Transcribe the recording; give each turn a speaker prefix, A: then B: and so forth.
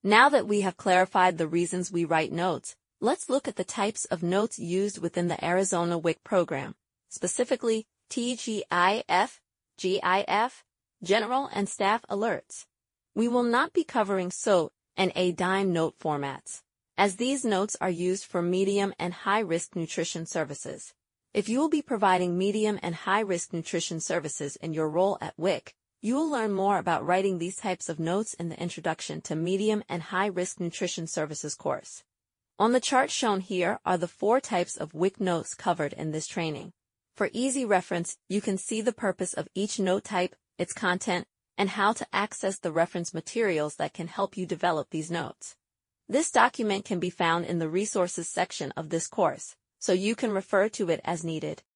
A: Now that we have clarified the reasons we write notes, let's look at the types of notes used within the Arizona WIC program, specifically TGIF, GIF, General and Staff Alerts. We will not be covering SOAT and ADIME note formats, as these notes are used for medium and high-risk nutrition services. If you will be providing medium and high-risk nutrition services in your role at WIC, you will learn more about writing these types of notes in the Introduction to Medium and High-Risk Nutrition Services course. On the chart shown here are the 4 types of WIC notes covered in this training. For easy reference, you can see the purpose of each note type, its content, and how to access the reference materials that can help you develop these notes. This document can be found in the resources section of this course, so you can refer to it as needed.